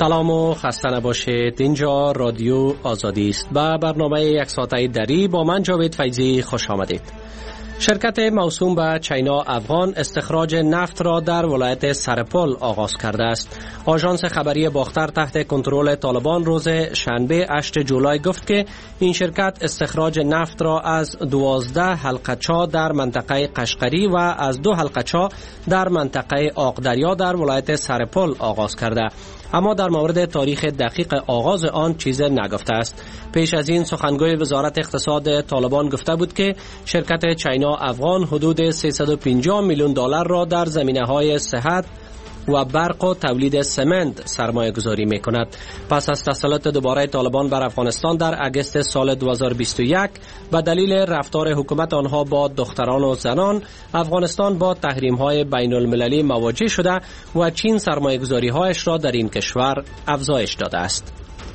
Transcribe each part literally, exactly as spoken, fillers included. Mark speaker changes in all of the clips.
Speaker 1: سلام و خسته نباشید. اینجا رادیو آزادی است و برنامه یک ساعته دری با من جاوید فیضی خوش آمدید. شرکت موسوم به چینا افغان استخراج نفت را در ولایت سرپل آغاز کرده است. آژانس خبری باختر تحت کنترل طالبان روز شنبه هشتم جولای گفت که این شرکت استخراج نفت را از دوازده حلقه‌چا در منطقه قشقری و از دو حلقه‌چا در منطقه آقدریا در ولایت سرپل آغاز کرده، اما در مورد تاریخ دقیق آغاز آن چیز نگفته است. پیش از این سخنگوی وزارت اقتصاد طالبان گفته بود که شرکت چینا افغان حدود سیصد و پنجاه میلیون دلار را در زمینه‌های صحت و برق و تولید سمنت سرمایه گذاری می کند. پس از تسلط دوباره طالبان بر افغانستان در اگست سال دو هزار و بیست و یک به دلیل رفتار حکومت آنها با دختران و زنان، افغانستان با تحریم های بین المللی مواجه شده و چین سرمایه گذاری هایش را در این کشور افزایش داده است.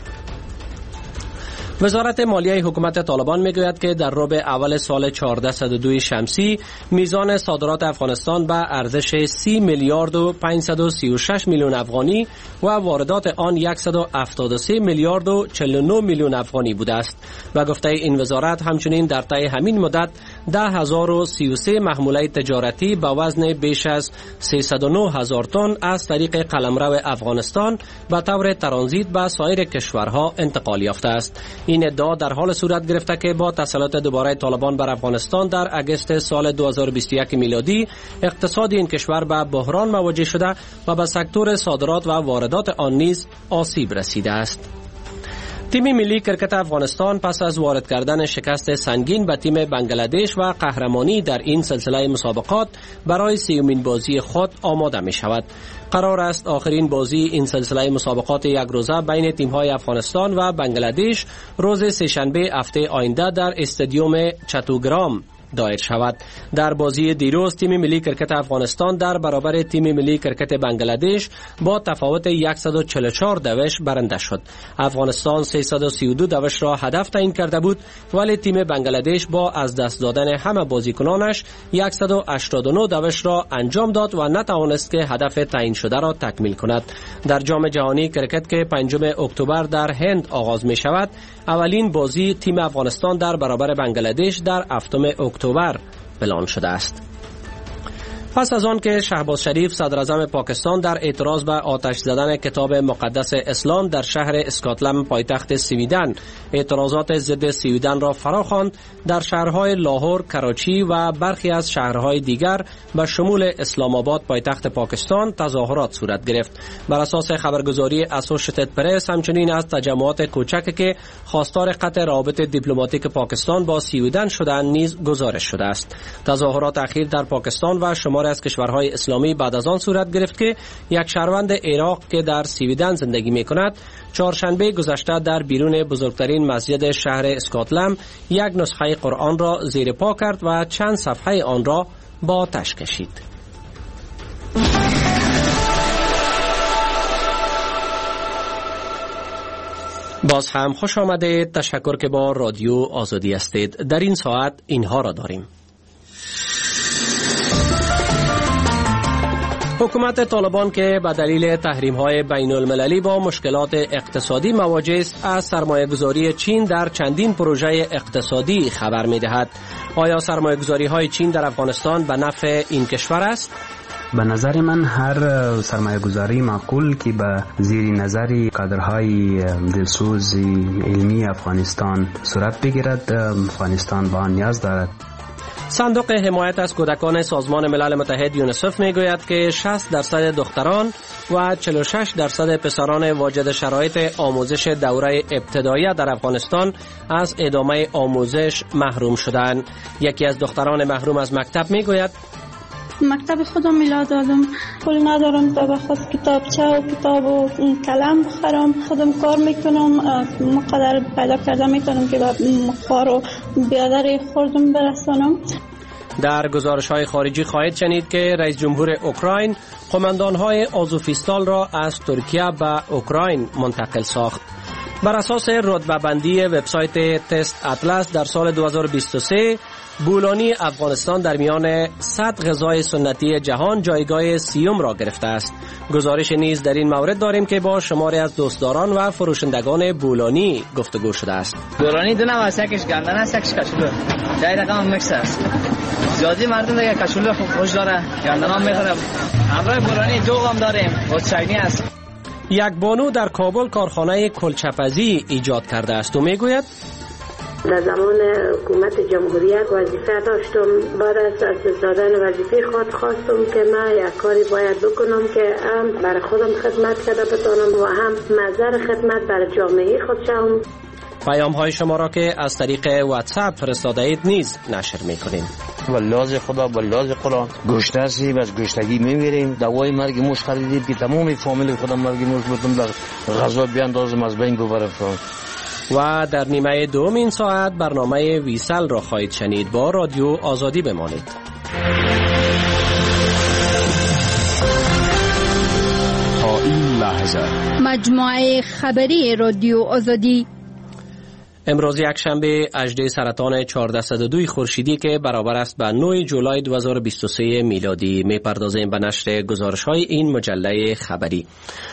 Speaker 1: وزارت مالیه حکومت طالبان میگوید که در ربع اول سال چهارصد و دو شمسی میزان صادرات افغانستان به ارزش سی میلیارد و پانصد و سی و شش میلیون افغانی و واردات آن صد و هفتاد و سه میلیارد و چهل و نه میلیون افغانی بوده است و گفته این وزارت همچنین در طی همین مدت ده هزار و سی و سه محموله تجارتی با وزن بیش از سیصد و نه هزار تن از طریق قلمرو افغانستان به طور ترانزیت به سایر کشورها انتقال یافته است. این ادعا در حال صورت گرفته که با تسلط دوباره طالبان بر افغانستان در اگست سال دو هزار و بیست و یک میلادی اقتصاد این کشور به بحران مواجه شده و به سکتور صادرات و واردات آن نیز آسیب رسیده است. تیم ملی کرکت افغانستان پس از وارد کردن شکست سنگین به تیم بنگلادش و قهرمانی در این سلسله مسابقات برای سیومین بازی خود آماده می شود. قرار است آخرین بازی این سلسله مسابقات یک روزه بین تیم‌های افغانستان و بنگلادش روز سه‌شنبه هفته آینده در استادیوم چتوگرام دایر شود. در بازی دیروز تیم ملی کرکت افغانستان در برابر تیم ملی کرکت بنگلادش با تفاوت صد و چهل و چهار دوش برنده شد. افغانستان سیصد و سی و دو دوش را هدف تعیین کرده بود، ولی تیم بنگلادش با از دست دادن همه بازیکنانش صد و هشتاد و نه دوش را انجام داد و نتوانست که هدف تعیین شده را تکمیل کند. در جام جهانی کرکت که پنجم اکتبر در هند آغاز می شود، اولین بازی تیم افغانستان در برابر بنگلادش در هفتم اکتبر اعلام شده است. پس از آن که شهباز شریف صدر اعظم پاکستان در اعتراض به آتش زدن کتاب مقدس اسلام در شهر اسکاتلند پایتخت سویدن اعتراضات ضد سویدن را فراخواند، در شهرهای لاهور، کراچی و برخی از شهرهای دیگر به شمول اسلام آباد پایتخت پاکستان تظاهرات صورت گرفت. بر اساس خبرگزاری اسوشیتد پرس همچنین از تجمعات کوچک که خواستار قطع روابط دیپلماتیک پاکستان با سویدن شدند نیز گزارش شده است. تظاهرات اخیر در پاکستان و شمال از کشورهای اسلامی بعد از آن صورت گرفت که یک شهروند عراق که در سویدن زندگی می کند چهارشنبه گذشته در بیرون بزرگترین مسجد شهر اسکاتلند یک نسخه قرآن را زیر پا کرد و چند صفحه آن را با آتش کشید. باز هم خوش آمدید. تشکر که با رادیو آزادی هستید. در این ساعت اینها را داریم. حکومت طالبان که به دلیل تحریم‌های بین المللی با مشکلات اقتصادی مواجه است، از سرمایه‌گذاری چین در چندین پروژه اقتصادی خبر می‌دهد. آیا سرمایه‌گذاری‌های چین در افغانستان به نفع این کشور است؟
Speaker 2: به نظر من هر سرمایه گذاری معقول که به زیر نظر کادرهای دلسوز علمی افغانستان صورت بگیرد، افغانستان به آن نیاز دارد.
Speaker 1: صندوق حمایت از کودکان سازمان ملل متحد یونیسف میگوید که شصت درصد دختران و چهل و شش درصد پسران واجد شرایط آموزش دوره ابتدایی در افغانستان از ادامه آموزش محروم شدند. یکی از دختران محروم از مکتب میگوید
Speaker 3: مکتب خودم میلا دادم، پول ندارم تا بخواست کتابچه و کتاب و کلم بخرم. خودم کار میکنم، مقدر پیدا کرده میکنم که کار و بیادر خوردم برسانم.
Speaker 1: در گزارش های خارجی خواهید شنید که رئیس جمهور اوکراین قماندان های آزوفیستال را از ترکیه به اوکراین منتقل ساخت. بر اساس رتبه‌بندی وبسایت تست اطلس در سال دو هزار و بیست و سه بولانی افغانستان در میان صد غذای سنتی جهان جایگاه سیوم را گرفته است. گزارش نیز در این مورد داریم که با شماری از دوستداران و فروشندگان بولانی گفتگو شده است.
Speaker 4: بولانی دو نوع است، یکیش گندنه است، یکیش کشلو. جای رقم میکس است. زیادی مردم دیگه کشلو خوش داره، گندنه هم میخوره. همراه بولانی جوغ هم داریم، بوتچینی است.
Speaker 1: یک بانو در کابل کارخانه کلچه‌پزی ایجاد کرده است و میگوید
Speaker 5: در زمان حکومت جمهوریت وظیفه داشتم. بعد از از دادن وظیفه خود خواستم که من یک کاری باید بکنم که هم برای خودم خدمت کرده بتانم و هم مظهر خدمت برای جامعه خود شوم.
Speaker 1: پیام های شما را که از طریق واتساپ فرستاده اید نیز نشر میکنیم.
Speaker 6: والله خدا والله قرآن گوشت هستی بس گوشتگی میمیریم. دوای مرگ موش خریدیم که تمام فامیل خودم مرگ موش بودم در غذا بیاندازم از بین ببرم.
Speaker 1: و در نیمه دوم این ساعت برنامه ویسل را خواهید شنید. با رادیو آزادی بمانید.
Speaker 7: تا این لحظه
Speaker 8: مجموعه خبری رادیو آزادی
Speaker 1: امروز یک شنبه اژده سرطان چهارصد و دو خورشیدی که برابر است با نه جولای دو هزار و بیست و سه میلادی میپردازیم به نشر گزارش‌های این مجله خبری.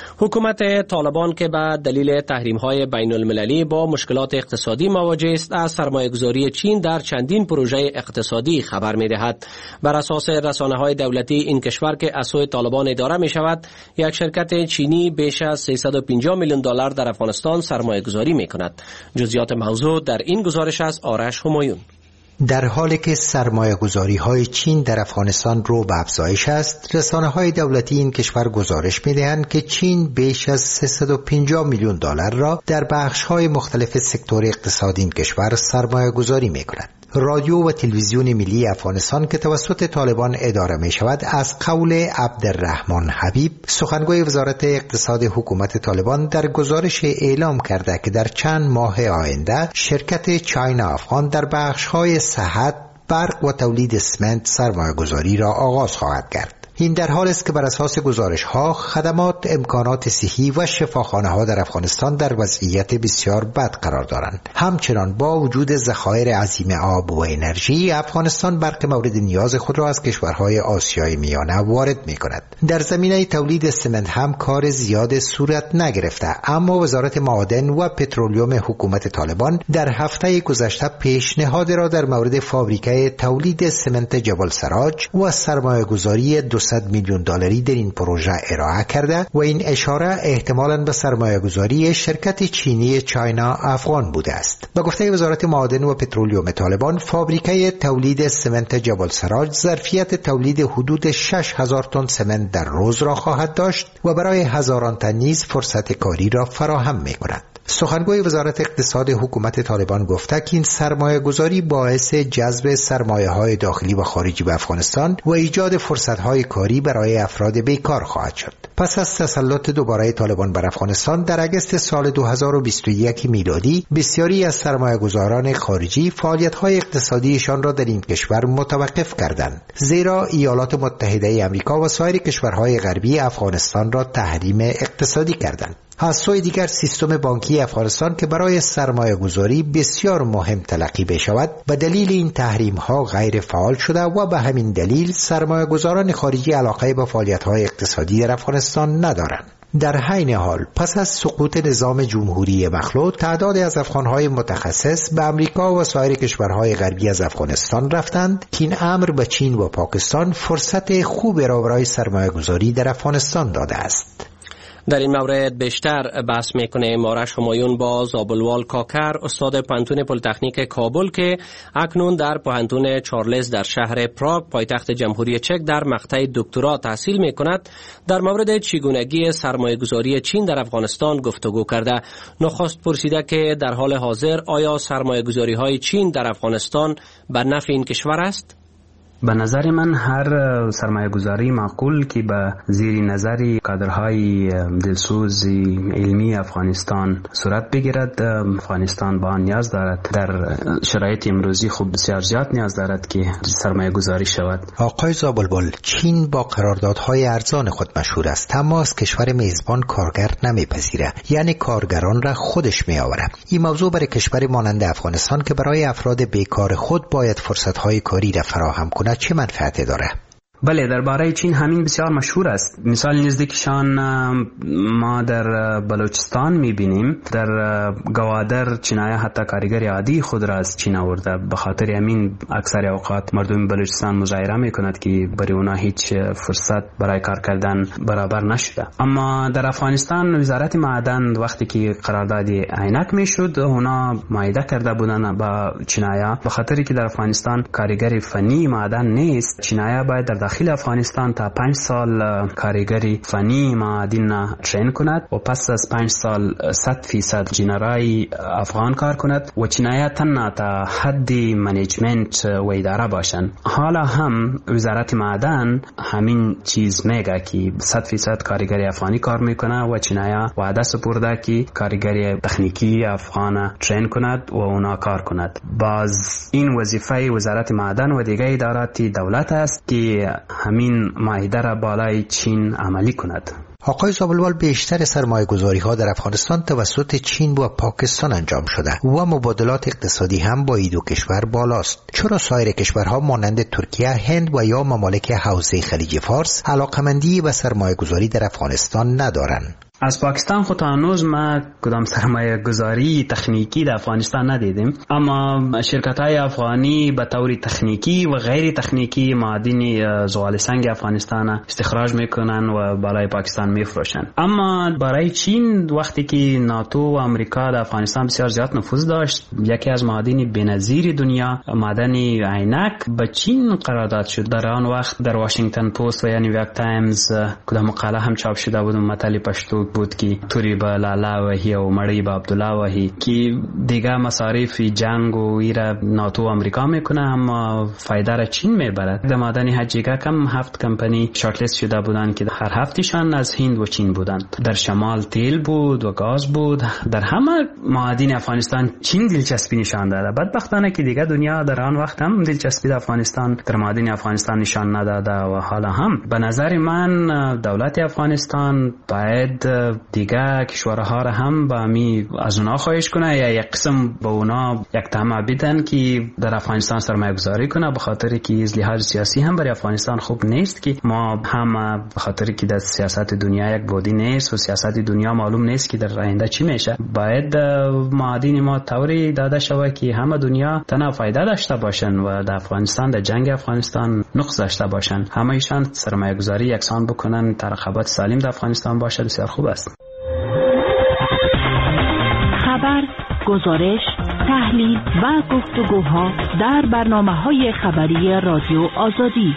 Speaker 1: حکومت طالبان که به دلیل تحریم‌های بین المللی با مشکلات اقتصادی مواجه است، از سرمایه‌گذاری چین در چندین پروژه اقتصادی خبر می‌دهد. بر اساس رسانه‌های دولتی این کشور که از سوی طالبان اداره می‌شود، یک شرکت چینی بیش از سیصد و پنجاه میلیون دلار در افغانستان سرمایه‌گذاری می‌کند. جزئیات موضوع در این گزارش از آرش همایون.
Speaker 9: در حالی که سرمایه‌گذاری‌های چین در افغانستان رو به افزایش است، رسانه‌های دولتی این کشور گزارش می‌دهند که چین بیش از سیصد و پنجاه میلیون دلار را در بخش‌های مختلف سکتور اقتصادی این کشور سرمایه‌گذاری می‌کند. رادیو و تلویزیون ملی افغانستان که توسط طالبان اداره می شود از قول عبدالرحمن حبیب، سخنگوی وزارت اقتصاد حکومت طالبان، در گزارش اعلام کرده که در چند ماه آینده شرکت چاینا افغان در بخش‌های صحت، برق و تولید اسمنت سرمایه‌گذاری را آغاز خواهد کرد. این در حال است که بر اساس گزارش‌ها خدمات، امکانات صحی و شفاخانه‌ها در افغانستان در وضعیت بسیار بد قرار دارند. همچنان با وجود ذخایر عظیم آب و انرژی، افغانستان برق مورد نیاز خود را از کشورهای آسیای میانه وارد می‌کند. در زمینه تولید سمنت هم کار زیاد صورت نگرفته، اما وزارت معادن و پترولیوم حکومت طالبان در هفته گذشته پیشنهاد را در مورد فابریکه تولید سمنت جبل سراج و سرمایه‌گذاری دویست میلیون دلاری در این پروژه ارائه کرده و این اشاره احتمالاً به سرمایه‌گذاری شرکت چینی چاینا افغان بوده است. به گفته وزارت معادن و پترولیوم طالبان، فابریکه تولید سمنت جبل سراج ظرفیت تولید حدود شش هزار تن سمنت در روز را خواهد داشت و برای هزاران تن نیز فرصت کاری را فراهم می‌کند. سخنگوی وزارت اقتصاد حکومت طالبان گفته که این سرمایه گذاری باعث جذب سرمایه های داخلی و خارجی به افغانستان و ایجاد فرصت های کاری برای افراد بیکار خواهد شد. پس از تسلط دوباره طالبان بر افغانستان در اگست سال دو هزار و بیست و یک میلادی، بسیاری از سرمایه گذاران خارجی فعالیت های اقتصادیشان را در این کشور متوقف کردند، زیرا ایالات متحده آمریکا و سایر کشورهای غربی افغانستان را تحریم اقتصادی کردند. از سوی دیگر سیستم بانکی افغانستان که برای سرمایه گذاری بسیار مهم تلقی بشود، به دلیل این تحریم ها غیر فعال شده و به همین دلیل سرمایه گذاران خارجی علاقه به فعالیت های اقتصادی در افغانستان ندارند. در حین حال پس از سقوط نظام جمهوری مخلوع، تعدادی از افغانهای متخصص به امریکا و سایر کشورهای غربی از افغانستان رفتند که این امر به چین و پاکستان فرصت خوب را برای سرمایه گذاری در افغانستان داده است.
Speaker 1: در این مورد بیشتر بحث میکنه آرش همایون با زابلوال کاکر، استاد پانتون پلیتکنیک کابل که اکنون در پانتون چارلز در شهر پراگ پایتخت جمهوری چک در مقطع دکترا تحصیل میکند. در مورد چگونگی سرمایه‌گذاری چین در افغانستان گفتگو کرده. نخست پرسیده که در حال حاضر آیا سرمایه‌گذاری‌های چین در افغانستان به نفع این کشور است؟
Speaker 2: به نظر من هر سرمایه گذاری معقول که به زیر نظر کادرهای دلسوز علمی افغانستان صورت بگیرد، افغانستان با آن نیاز دارد. در شرایط امروزی خوب بسیار زیاد نیاز دارد که سرمایه گذاری شود.
Speaker 9: آقای زابلبل، چین با قراردادهای ارزان خود مشهور است، اما از کشور میزبان کارگر نمیپذیره، یعنی کارگران را خودش میآوره. این موضوع برای کشوری مانند افغانستان که برای افراد بیکار خود باید فرصتهای کاری را فراهم کند چه منفعتی داره؟
Speaker 2: بله، درباره چین همین بسیار مشهور است. مثال نزدیکشان ما در بلوچستان میبینیم، در گوادر چینایان حتی کارگر عادی خود را از چین آورده. به خاطر همین اکثر اوقات مردم بلوچستان مظاهره میکند که برای اونا هیچ فرصت برای کار کردن برابر نشده. اما در افغانستان وزارت معدن وقتی که قرارداد عینک میشد، اونا معاهده کرده بودن با چینایان، به خاطری که در افغانستان کارگر فنی معدن نیست. چینایان باید در داخل افغانستان تا پنج سال کارگری فنی معدن ترین کند و پس از پنج سال صد فیصد جنرای افغان کار کند و چینایان تنها تا حد منیجمنت و اداره باشند. حالا هم وزارت معدن همین چیز میگه که صد فیصد کارگری افغانی کار میکنه و چینایان وعده سپرده که کارگری تکنیکی افغان ترین کند و اونا کار کند. باز این وظیفه وزارت معدن و دیگه ادارات دولت است که همین معاهده را بالای چین عملی کند.
Speaker 9: آقای زابلبل، بیشتر سرمایه گذاری ها در افغانستان توسط چین و پاکستان انجام شده و مبادلات اقتصادی هم با این دو کشور بالاست. چرا سایر کشورها مانند ترکیه، هند و یا ممالک حوزه خلیج فارس علاقمندی و سرمایه گذاری در افغانستان ندارند؟
Speaker 2: از پاکستان خود هنوز ما کدام سرمایه گذاری تکنیکی در افغانستان ندیدیم، اما شرکت های افغانی به طور تکنیکی و غیر تکنیکی معادن زغال سنگ افغانستان استخراج میکنن و بالای پاکستان میفروشن. اما برای چین وقتی که ناتو و امریکا در افغانستان بسیار زیاد نفوذ داشت، یکی از معادن بی‌نظیر دنیا معدن عینک به چین قرارداد شد. در آن وقت در واشنگتن پست و یا نیویورک تایمز کدام مقاله هم چاپ شده بود، مطلب پشتو بود که توری با لالا وحی و مړی با عبدالله وحی که دیگه مصارف جنگ و ایره ناتو و امریکا میکنه، اما فایده را چین میبرد. در معدن حجیگه کم هفت کمپانی شارت لیست شده بودند که هر هفتشان از هند و چین بودند. در شمال تیل بود و گاز بود. در همه معادن افغانستان چین دلچسپی نشان داده. بدبختانه که دیگه دنیا در آن وقت هم دلچسپی در افغانستان در معادن افغانستان نشان نداده و حالا هم به نظر من دولت افغانستان باید دیگه کشورها را هم با می از اونا خواهش کنه یا یک قسم با اونا یک طمع بدن که در افغانستان سرمایه گذاری کنه، به خاطر که از لحاظ سیاسی هم برای افغانستان خوب نیست که ما هم به خاطر که در سیاست دنیا یک بودی نیست و سیاست دنیا معلوم نیست که در آینده چی میشه. باید معادن ما طوری داده شود که همه دنیا تنها فایده داشته باشن و در افغانستان در جنگ افغانستان نقص داشته باشن. همه ایشان سرمایه گذاری یکسان بکنن، ترقبات سالم در افغانستان باشه، بسیار خوب است.
Speaker 10: خبر، گزارش، تحلیل و گفتگوها در برنامه‌های خبری رادیو آزادی.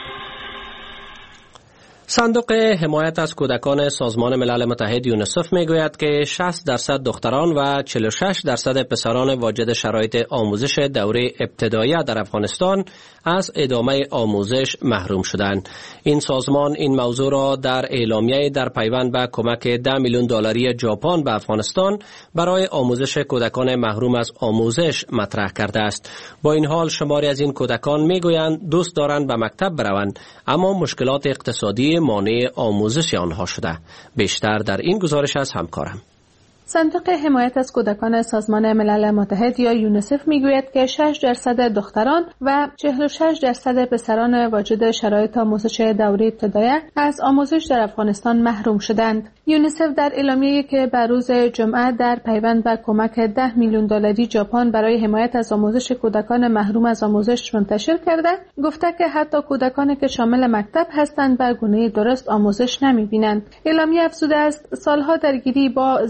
Speaker 1: صندوق حمایت از کودکان سازمان ملل متحد یونیسف میگوید که شصت درصد دختران و چهل و شش درصد پسران واجد شرایط آموزش دوره ابتدایی در افغانستان از ادامه آموزش محروم شدند. این سازمان این موضوع را در اعلامیه در پیوند به کمک ده میلیون دلاری ژاپن به افغانستان برای آموزش کودکان محروم از آموزش مطرح کرده است. با این حال شماری از این کودکان میگویند دوست دارند به مکتب بروند، اما مشکلات اقتصادی مانع آموزش آنها شده. بیشتر در این گزارش از همکارم.
Speaker 11: صندوق حمایت از کودکان سازمان ملل متحد یا یونیسف میگوید که شش درصد دختران و چهل و شش درصد پسران واجد شرایط آموزش دوره ابتدایی از آموزش در افغانستان محروم شدند. یونیسف در اعلامیه‌ای که بر روز جمعه در پیوند به کمک ده میلیون دلاری ژاپن برای حمایت از آموزش کودکان محروم از آموزش منتشر کرده، گفته که حتی کودکانی که شامل مکتب هستند به گونه درست آموزش نمی‌بینند. اعلامیه افزوده است سالها درگیری با زیرساخت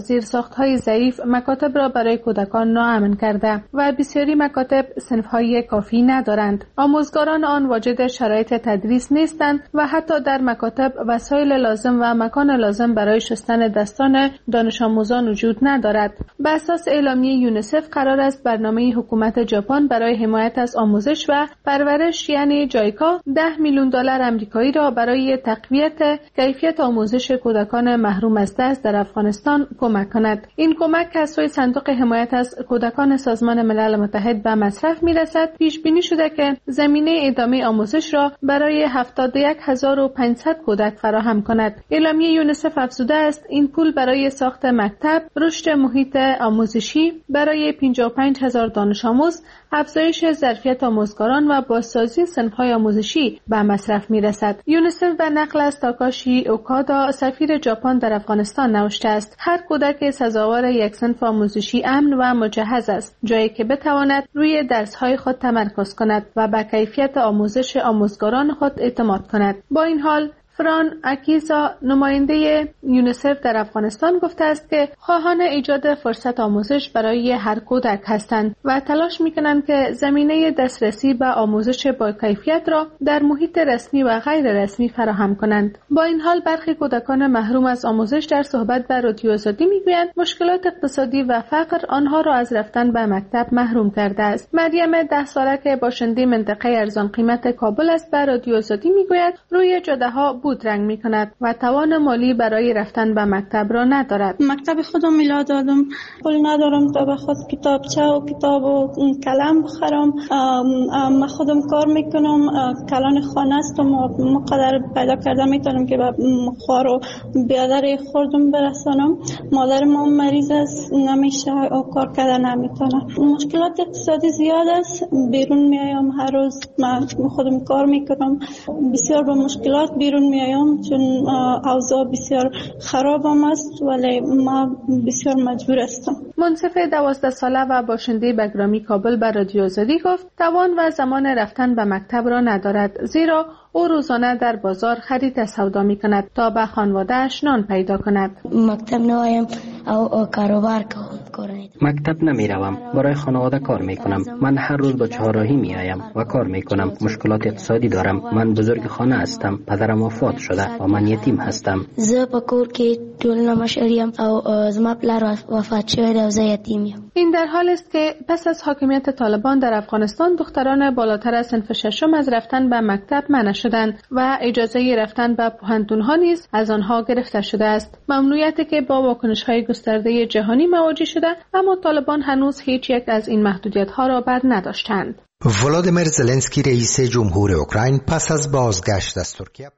Speaker 11: ساخت‌های ضعیف مکاتب را برای کودکان ناامن کرده و بسیاری مکاتب صنف‌های کافی ندارند. آموزگاران آن واجد شرایط تدریس نیستند و حتی در مکاتب وسایل لازم و مکان لازم برای شستن دستان دانش آموزان وجود ندارد. بر اساس اعلامیه یونیسف قرار است برنامه حکومت ژاپن برای حمایت از آموزش و پرورش یعنی جایکا ده میلیون دلار آمریکایی را برای تقویت کیفیت آموزش کودکان محروم از دست در افغانستان کمک کند. این کمک از سوی صندوق حمایت از کودکان سازمان ملل متحد به مصرف می‌رسد. پیش بینی شده که زمینه ادامه آموزش را برای هفتاد و یک هزار و پانصد کودک فراهم کند. اعلامیه یونیسف افزوده است این پول برای ساخت مکتب، رشد محیط آموزشی برای پنجاه و پنج هزار دانش آموز، افزایش ظرفیت آموزگاران و بازسازی صنف‌های آموزشی به مصرف می‌رسد. یونیسف به نقل از تاکاشی اوکادا سفیر ژاپن در افغانستان نوشته است هر کودک سزاوار یک صنف آموزشی امن و مجهز است، جایی که بتواند روی درس‌های خود تمرکز کند و به کیفیت آموزش آموزگاران خود اعتماد کند. با این حال فران اکیزا نماینده یونیسف در افغانستان گفته است که خواهان ایجاد فرصت آموزش برای هر کودک هستند و تلاش می‌کنند که زمینه دسترسی به آموزش با کیفیت را در محیط رسمی و غیر رسمی فراهم کنند. با این حال برخی کودکان محروم از آموزش در صحبت با رادیو آزادی میگویند مشکلات اقتصادی و فقر آنها را از رفتن به مکتب محروم کرده است. مریم ده ساله که باشنده منطقه ارزان قیمت کابل است به رادیو آزادی میگوید روی جاده‌ها بود رنگ می کند و توان مالی برای رفتن به مکتب را ندارد.
Speaker 3: مکتب خودم میلاد دادم، پول ندارم تا به خود کتابچه و کتاب و کلم بخرم. من خودم کار میکنم، کلان خانه هستم و مقدر پیدا کرده میتونم که به خوار و بیادر خوردم برسانم. مادر ما مریض است، نمیشه و کار کرده نمیتونه. مشکلات اقتصادی زیاد است، بیرون میایم هر روز، من خودم کار میکنم، بسیار با مشکلات بیرون میایم چون اوضاع بسیار خراب هم است، ولی ما بسیار مجبور هستم.
Speaker 11: منصف دوازده ساله و باشنده بگرامی کابل به رادیو آزادی گفت توان و زمان رفتن به مکتب را ندارد، زیرا او روزانه در بازار خرید سودا می کند تا به خانواده‌اش نان پیدا کند.
Speaker 12: مکتب نمیایم او کاروبار کنم.
Speaker 2: مکتب نمی روم، برای خانواده کار می کنم. من هر روز با چهارراهی می آیم و کار می کنم. مشکلات اقتصادی دارم. من بزرگ خانه هستم. پدرم وفات شده و من یتیم هستم.
Speaker 12: زه په کور کې ټول مشریم او زما پلار وفات شوی دی او زه یتیم یم.
Speaker 11: این در حال است که پس از حاکمیت طالبان در افغانستان دختران بالاتر از صنف ششم از رفتن به مکتب منع شدند و اجازه رفتن به پوهنتون‌ها نیز از آنها گرفته شده است. ممنوعیتی که با واکنش‌های گسترده جهانی مواجه شده، اما طالبان هنوز هیچ یک از این محدودیت‌ها را بر نداشتند.
Speaker 9: ولادیمیر زلنسکی رئیس جمهور اوکراین پس از بازگشت از ترکیه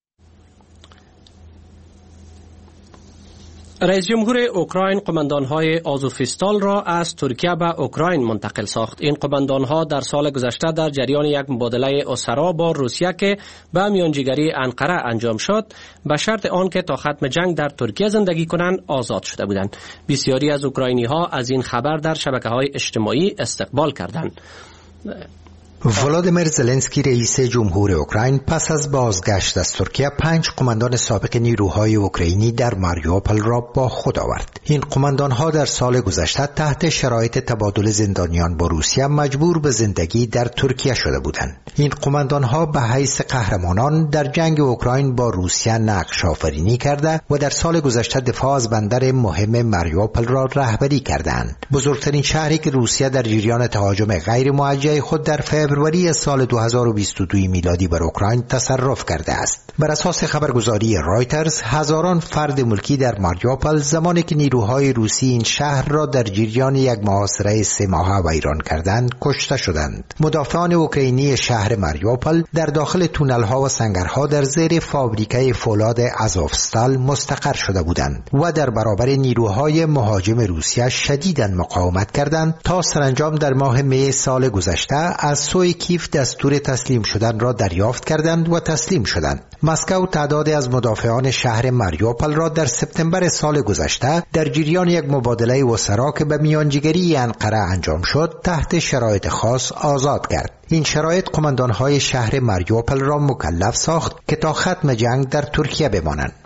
Speaker 1: رئیس جمهور اوکراین قماندان‌های آزوفیستال را از ترکیه به اوکراین منتقل ساخت. این قماندان‌ها در سال گذشته در جریان یک مبادله اسرا با روسیه که به میانجیگری انقره انجام شد، به شرط آنکه تا ختم جنگ در ترکیه زندگی کنند آزاد شده بودند. بسیاری از اوکراینی‌ها از این خبر در شبکه‌های اجتماعی استقبال کردند.
Speaker 9: ولادیمیر زلنسکی رئیس جمهور اوکراین پس از بازگشت از ترکیه پنج قماندان سابق نیروهای اوکراینی در ماریوپل را با خود آورد. این قماندانها در سال گذشته تحت شرایط تبادل زندانیان با روسیه مجبور به زندگی در ترکیه شده بودند. این قماندانها به حیث قهرمانان در جنگ اوکراین با روسیه نقش آفرینی کرده و در سال گذشته دفاع از بندر مهم ماریوپل را رهبری کردند. بزرگترین شهری که روسیه در جریان تهاجم غیر موجه خود در فروری سال دو هزار و بیست و دو میلادی بر اوکراین تصرف کرده است. بر اساس خبرگزاری رایترز، هزاران فرد ملکی در ماریوپل زمانی که نیروهای روسی این شهر را در جریان یک محاصره سه ماهه ویران کردند کشته شدند. مدافعان اوکراینی شهر ماریوپل در داخل تونل‌ها و سنگرها در زیر فابریکه فولاد آزوفستال مستقر شده بودند و در برابر نیروهای مهاجم روسیه شدیداً مقاومت کردند تا سرانجام در ماه می سال گذشته از سوی کیف دستور تسلیم شدن را دریافت کردند و تسلیم شدند. مسکو تعدادی از مدافعان شهر ماریوپل را در سپتامبر سال گذشته در جریان یک مبادله وسرا که به میانجیگری انقره انجام شد تحت شرایط خاص آزاد کرد. این شرایط قماندانهای شهر ماریوپل را مکلف ساخت که تا ختم جنگ در ترکیه بمانند.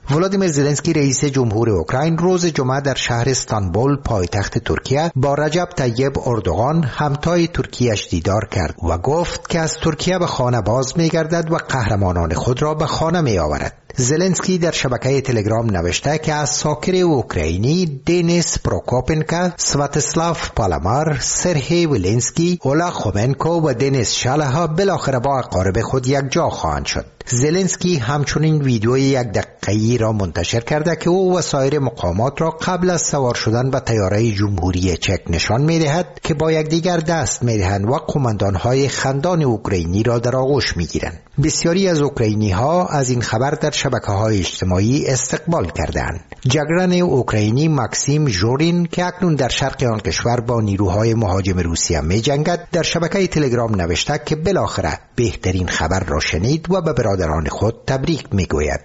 Speaker 9: ولادیمیر زلنسکی رئیس جمهور اوکراین روز جمعه در شهر استانبول پایتخت ترکیه با رجب طیب اردوغان همتای ترکیه‌اش دیدار کرد و گفت که از ترکیه به خانه باز می‌گردد و قهرمانان خود را به خانه می‌آورد. زلنسکی در شبکه تلگرام نوشته که از ساکر اوکراینی دنیس پروکوپنکا، سواتسلاف پالامار، سرهی ولنسکی، اولا خومنکو و دنیس شالها بالاخره با اقارب خود یک جا خواهند شد. زلنسکی همچنین ویدیوی یک دقیقه‌ای را منتشر کرده که او و سایر مقامات را قبل از سوار شدن به طیاره جمهوری چک نشان می‌دهد که با یکدیگر دست می‌دهند و قماندان‌های خندان اوکراینی را در آغوش می‌گیرند. بسیاری از اوکراینی‌ها از این خبر در شبکه‌های اجتماعی استقبال کردند. جگرن اوکراینی ماکسیم ژورین که اکنون در شرق آن کشور با نیروهای مهاجم روسیه می‌جنگد در شبکه تلگرام نوشته که بالاخره بهترین خبر را شنید و به برادران خود تبریک می‌گوید.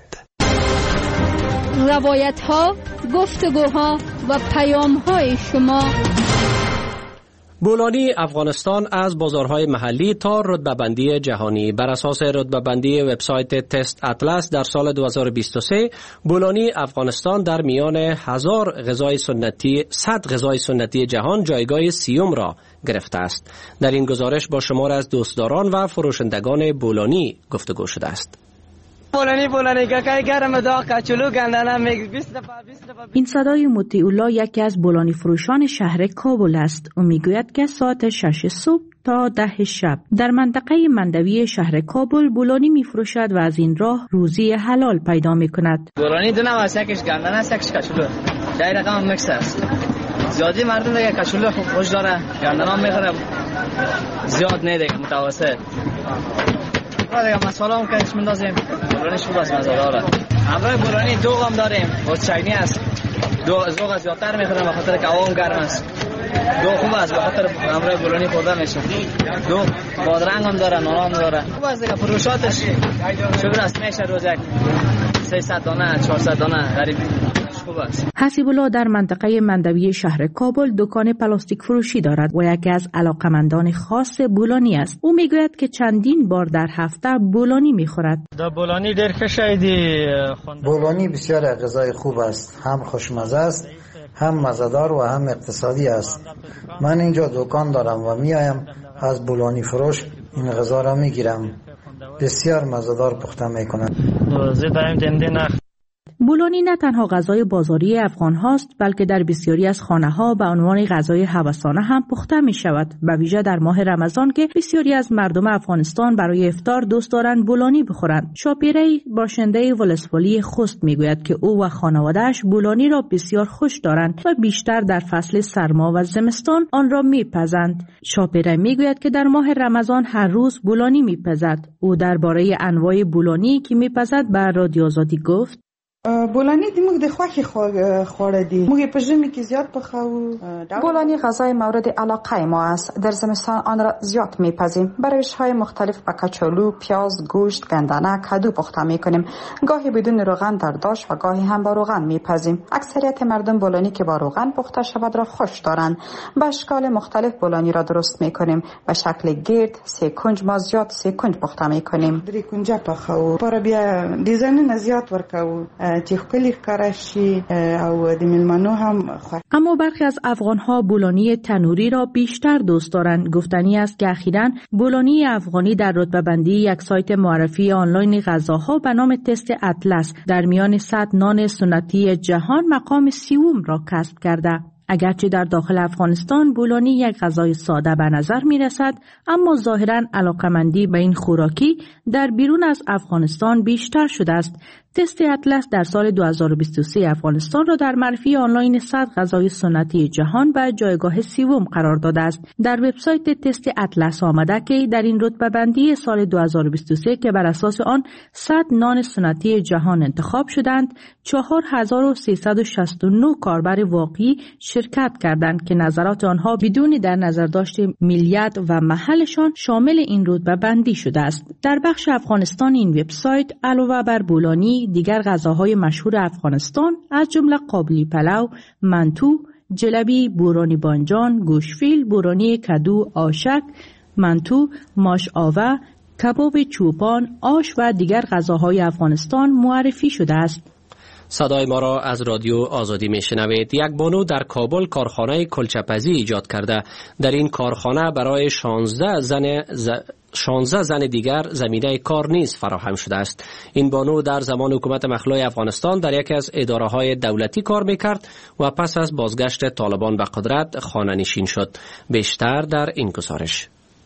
Speaker 8: روایت‌ها، گفتگوها و پیام‌های شما.
Speaker 1: بولانی افغانستان از بازارهای محلی تا رتبه‌بندی جهانی. بر اساس رتبه‌بندی وبسایت تست اطلس در سال دو هزار و بیست و سه بولانی افغانستان در میان هزار غذای سنتی صد غذای سنتی جهان جایگاه سیوم را گرفته است. در این گزارش با شمار از دوستداران و فروشندگان بولانی گفتگو شده است.
Speaker 4: بولانی بولانی که گرم داغ کچلو گندنم میگه بیست دفعه بیست دفعه.
Speaker 10: این صدای مطیع‌الله یکی از بولانی فروشان شهر کابل است. او میگوید که ساعت شش صبح تا ده شب در منطقه مندوی شهر کابل بولانی میفروشد و از این راه روزی حلال پیدا میکند.
Speaker 4: بولانی دو نوع است، یکیش گندنه است یکیش کچلو. در رقم میکس است. زیادی مردم دیگه کچلو خوش داره، گندنه هم میخوره زیاد نه دیگه متوسط. دیگه مساله هم که میندازیم بولانیش خوب است مزه داره. همراه بولانی دوغ هم داریم، باز چینی است. دو ذوق زیادتر میخورم به خاطر که هوا گرم است. دو خوب است به خاطر همراه بولانی خورده میشه. دو بادرنگ هم داره، نان هم داره. خوب است دیگه فروشاتش شغل است، میشه روز یک سیصد دانه چهارصد دانه غریب.
Speaker 10: حسیب الله در منطقه مندوی شهر کابل دکان پلاستیک فروشی دارد و یکی از علاقمندان خاص بولانی است. او میگوید که چندین بار در هفته بولانی میخورد.
Speaker 13: در بولانی در کشیدی
Speaker 14: بولانی بسیار غذای خوب است، هم خوشمزه است، هم مزه‌دار و هم اقتصادی است. من اینجا دکان دارم و میایم از بولانی فروش این غذا را میگیرم. بسیار مزه‌دار پخته میکنند.
Speaker 13: زیدایم دندنه.
Speaker 10: بولانی نه تنها غذای بازاری افغان هاست بلکه در بسیاری از خانه ها به عنوان غذای هوسانه هم پخته می شود، به ویژه در ماه رمضان که بسیاری از مردم افغانستان برای افطار دوست دارند بولانی بخورند. شاپیره باشنده ولسوالی خوست می گوید که او و خانواده‌اش بولانی را بسیار خوش دارند و بیشتر در فصل سرما و زمستان آن را می پزند. شاپیره می گوید که در ماه رمضان هر روز بولانی می پزد. او درباره انواع بولانی که می پزد به رادیو آزادی گفت:
Speaker 15: بولانی دی موږ د خوښې خواړه دي. موږ په ژمي کې زیات پخوو.
Speaker 16: بولانی غذای مورد علاقه ما است. در زمستان آن را زیاد میپزیم. برای روش‌های مختلف با کچالو، پیاز، گوشت، گندنه، کدو پخته میکنیم. گاهی بدون روغن در داش و گاهی هم با روغن میپزیم. اکثریت مردم بولانی که با روغن پخته شود را خوش دارند. به اشکال مختلف بولانی را درست میکنیم. به شکل گرد، سه کنج ما زیاد سه کنج پخته میکنیم.
Speaker 15: درې کنجه پخوو. پر بیا ډیزاینونه زیات ورکوو.
Speaker 10: اما برخی از افغان‌ها بولانی تنوری را بیشتر دوست دارند. گفتنی است که اخیراً بولانی افغانی در رتبه‌بندی یک سایت معرفی آنلاین غذاها به نام تست اطلس در میان صد نان سنتی جهان مقام سیوم را کسب کرده. اگرچه در داخل افغانستان بولانی یک غذای ساده به نظر می رسد، اما ظاهراً علاقمندی به این خوراکی در بیرون از افغانستان بیشتر شده است. تست اطلس در سال دو هزار و بیست و سه افغانستان را در معرفی آنلاین صد غذای سنتی جهان به جایگاه سوم قرار داده است. در وبسایت تست اطلس آمده که در این رتبه بندی سال دو هزار و بیست و سه که بر اساس آن صد نان سنتی جهان انتخاب شدند، چهار هزار و سیصد و شصت و نه کاربر واقعی شرکت کردند که نظرات آنها بدون در نظر داشت ملیت و محلشان شامل این رتبه بندی شده است. در بخش افغانستان این وبسایت علاوه بر بولانی دیگر غذاهای مشهور افغانستان از جمله قابلی پلو، منتو، جلبی، بورانی بانجان، گوشفیل، بورانی کدو، آشک، منتو، ماش آوه، کباب چوپان، آش و دیگر غذاهای افغانستان معرفی شده است.
Speaker 1: صدای ما را از رادیو آزادی میشنوید. یک بانو در کابل کارخانه کلچه‌پزی ایجاد کرده. در این کارخانه برای شانزده زن ز... شانزده زن دیگر زمینه کار نیز فراهم شده است. این بانو در زمان حکومت مخلوع افغانستان در یکی از اداره‌های دولتی کار میکرد و پس از بازگشت طالبان به قدرت خانه نشین شد. بیشتر در این گزارش.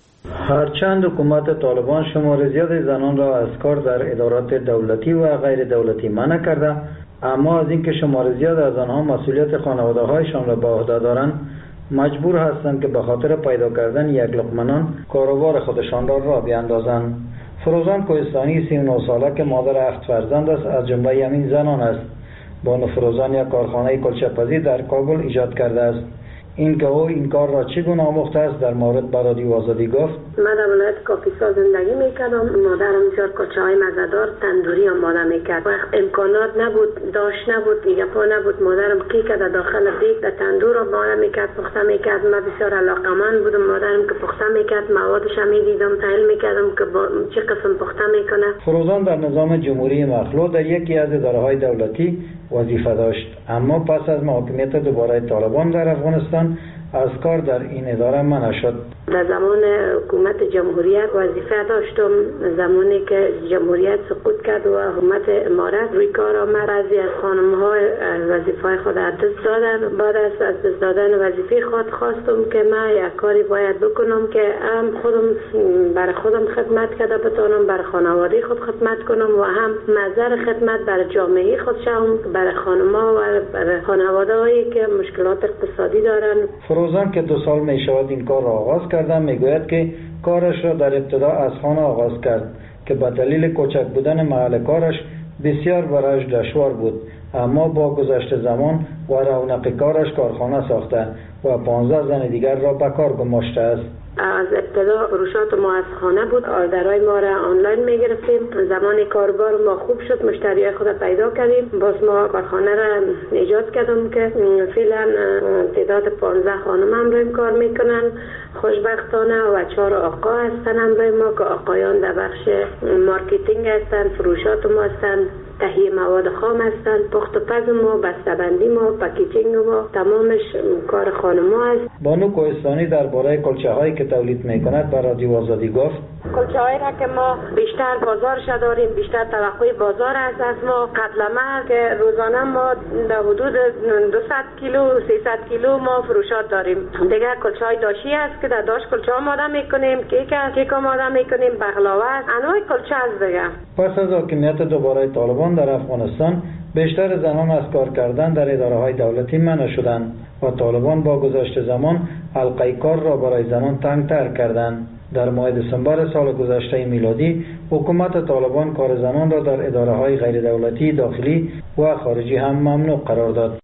Speaker 14: هرچند حکومت طالبان شمار زیاد زنان را از کار در ادارات دولتی و غیر دولتی منع کرده، اما از اینکه شمار زیاد از آنها مسئولیت خانواده‌هایشان را به عهده دارند، مجبور هستند که به خاطر پیدا کردن یک لقمه نان کاروبار خودشان را راه بیاندازند. فروزان کوهستانی سی و نه ساله که مادر هفت فرزند است از جمله همین زنان است. بانو فروزان یک کارخانه کلچه‌پزی در کابل ایجاد کرده است. این که او این کار را چگونه آموخته است در مورد به رادیو آزادی گفت:
Speaker 5: من در ولایت کاپیسا زندگی میکردم. مادرم بسیار کلچه‌های مزه‌دار تندوری آماده میکرد. وقت امکانات نبود، داشت نبود، گپا نبود. مادرم کی که در داخل دیگ در تندور آماده میکرد، پخته میکرد. من بسیار علاقه‌مند بودم. مادرم که پخته میکرد موادش هم میدیدم، تحلیل میکردم که با چه قسم پخته میکنه.
Speaker 14: فروزان در نظام جمهوری مخلوع در یکی از اداره‌های دولتی وظیفه داشت، اما پس از محاکمیت دوباره طالبان در افغانستان از کار در این اداره منع شد.
Speaker 5: در زمان حکومت جمهوریت وظیفه داشتم. زمانی که جمهوریت سقوط کرد و حکومت امارت روی کار آمد، بعضی از خانم‌ها وظیفه خود از دست دادن. بعد از از دست دادن وظیفه خود خواستم که من یک کاری باید بکنم که هم خودم برای خودم خدمت کرده بتونم، برای خانواده خود خدمت کنم و هم نظر خدمت برای جامعه خود شوم، برای خانم‌ها و برای خانواده‌هایی که مشکلات اقتصادی دارن.
Speaker 14: فروزان که دو سال می شود این کار را آغاز کردن میگوید که کارش را در ابتدا از خانه آغاز کرد که به دلیل کوچک بودن محل کارش بسیار برایش دشوار بود، اما با گذشت زمان و رونق کارش کارخانه ساخته و پانزده زن دیگر را به کار گماشته است.
Speaker 5: از ابتدا فروشات ما از خانه بود. آردرهای ما را آنلاین میگرفتیم. زمان کاربار ما خوب شد، مشتریای خود پیدا کردیم. باز ما کارخانه را ایجاد کردم که فعلا تعداد پانزده خانم هم روی کار میکنن خوشبختانه و چهار آقا هستن هم روی ما که آقایان در بخش مارکتینگ هستن، فروشات ما هستن، تهیه مواد خام هستند، پخت و پز ما، بسته‌بندی ما، پکیجینگ ما، تمامش کار خانم‌ها است.
Speaker 14: بانو کوهستانی درباره کلچه‌هایی که تولید می‌کند به رادیو آزادی گفت:
Speaker 5: کلچه‌هایی را که ما بیشتر بازارش داریم، بیشتر توقع بازار است از ما. قتلمه که روزانه ما در حدود دویست کیلو سیصد کیلو ما فروشات داریم. دیگه کلچه‌های داشی است که در داش کلچه آماده می‌کنیم، کیک کیک آماده می‌کنیم، بغلاوه است، انواع کلچه است دیگه.
Speaker 14: پس از حاکمیت دوباره طالبان در افغانستان بیشتر زنان از کار کردن در اداره‌های دولتی منع شدند و طالبان با گذشت زمان حلقه کار را برای زنان تنگ‌تر کردند. در ماه دسامبر سال گذشته میلادی حکومت طالبان کار زنان را در اداره‌های غیر دولتی داخلی و خارجی هم ممنوع قرار داد.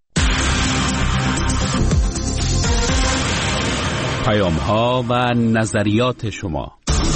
Speaker 7: پیام‌ها و نظریات شما.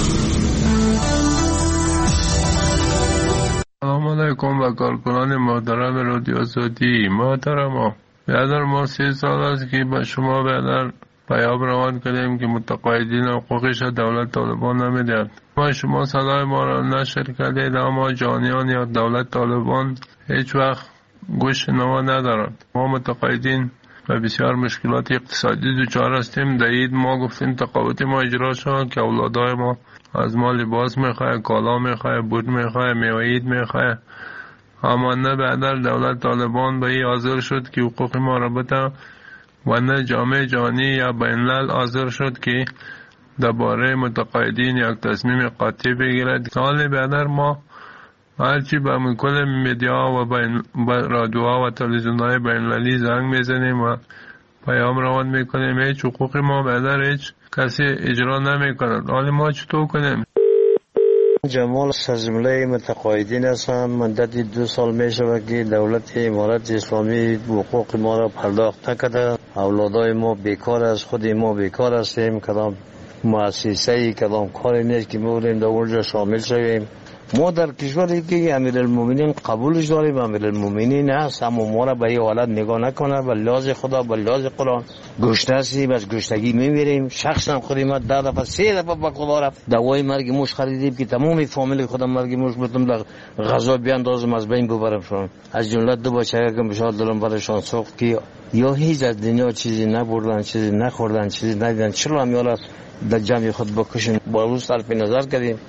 Speaker 17: سلام علیکم و کارکنان محترم رادیو آزادی. محترم برادر، ما سه سال است که به شما برادر پیام روان کردیم که متقاعدین حقوقش دولت طالبان نمیدهد. ما شما صدای ما را نشر کردید، اما جانیان یا دولت طالبان هیچ وقت گوش نوا ندارند. ما متقاعدین و بسیار مشکلات اقتصادی دچار هستیم. در عید ما گفتیم تقاعد ما اجرا شد که اولادای ما از ما لباس میخواه، کالا میخواه، بود میخواه، میوه عید میخواه، اما نه بعدر دولت طالبان به این حاضر شد که حقوق ما را بده و نه جامعه جهانی یا بین الملل حاضر شد که درباره متقاعدین یک تصمیم قاطع بگیرد. سال بعدر ما هرچی به کل میدیا و رادیوها و تلویزیون‌های بین المللی زنگ میزنیم و پیام روان میکنیم، هیچ حقوق ما بعدر هیچ کسی اجرا نمیکند. حالا ما چطور کنیم؟
Speaker 6: جمال از جمله متقاعدین هستم. مدت دو سال می شود که دولت امارت اسلامی حقوق ما را پرداخت نکرده. اولادای ما بیکار است، خود ما بیکار هستیم. کدام مؤسسه کدام کاری نیست که بودیم در اونجا شامل شویم. ما در کشوری که امیرالمومنین قبولش داریم، امیرالمومنین هست، اما ما را به این حالت نگاه نکنه. به لحاظ خدا، به لحاظ قرآن گشته هستیم، از گشتگی میمیریم. شخصا خودم ده دفعه سه دفعه به خدا رفت دوای مرگ موش خریدیم که تمام فامیل خودم مرگ موش بتونم در غذا بیاندازم، از بین ببرمشون. از جمله دو بچه که بشار دلم برشان سوخت که یا هیچ از دنیا چیزی نبردن، چیزی نخوردن، چیزی ندیدن، چرا هم یالا در جمع خود بکشن. با روز صرف نظر کردیم.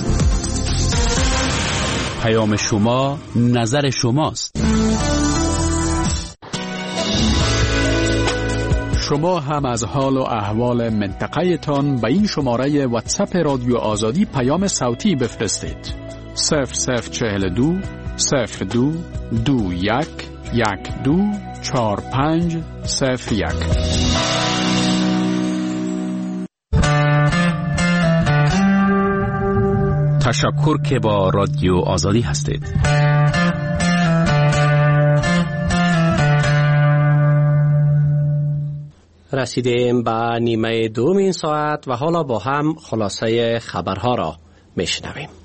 Speaker 7: پیام شما نظر شماست.
Speaker 18: شما هم از حال و احوال منطقه تان به این شماره واتساپ رادیو آزادی پیام صوتی بفرستید. صفر صفر چهل دو صفر دو دو یک یک دو چهار پنج صفر یک.
Speaker 7: تشکر که با رادیو آزادی هستید.
Speaker 1: رسیدیم به نیمه دوم این ساعت و حالا با هم خلاصه خبرها را میشنویم.